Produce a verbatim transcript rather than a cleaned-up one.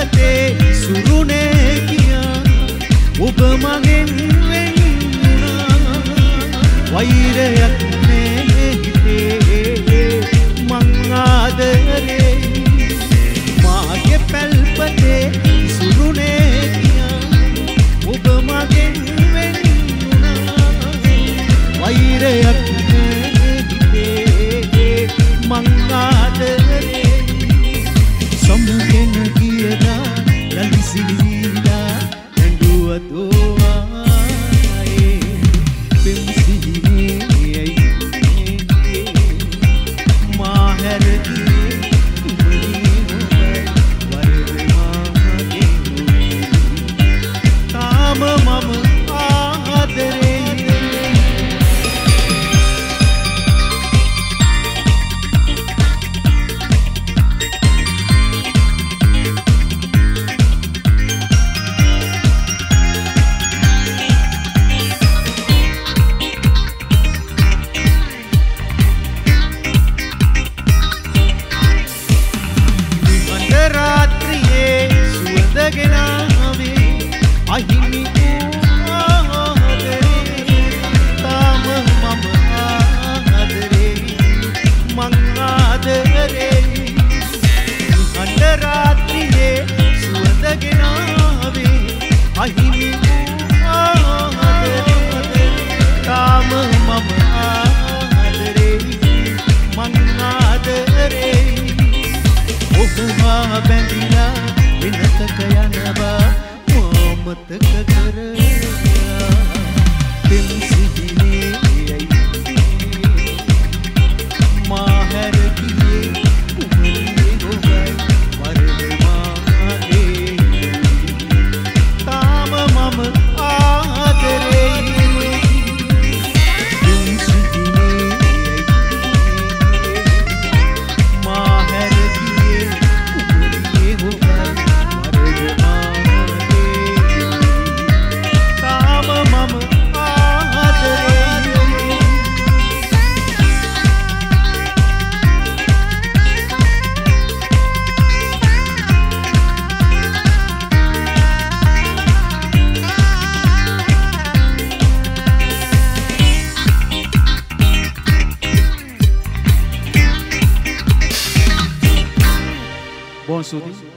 පැල්පතේ සුරුනේ කියා ඔබ මගෙන් වෙන් වුණා වෛරයක් නේ හිතේ මං ආදරේ මාගේ පැල්පතේ සුරුනේ කියා ඔබ මගෙන් වෙන් වුණා වෛරයක් නේ හිතේ මං ආදරේ සමුගෙන ගියදා ලලිසිලිලා ඇඬුවදෝවායේ පෙම්සිහිනේ ඇයි මා හැරදී උඹේ වරදමාගේ තාම මම ආදරේ අහිමි ආදරේ තාම මම ආදරේ මං ආදරේ අnder රාත්‍රියේ සුවඳ ගෙනාවේ අහිමි ආදරේ තාම මම ආදරේ මං ආදරේ ඔබ බැඳිලා විනතක යනවා මතක කරලා පෙම්සිහිනේ ඇයි මා හැරගියේ උඹේ ඔබයි වරදමාගේ තාම මම ආදරේ පෙම්සිහිනේ ඇයි මා හැරගියේ උඹේ ඔබයි Bom, Sudi.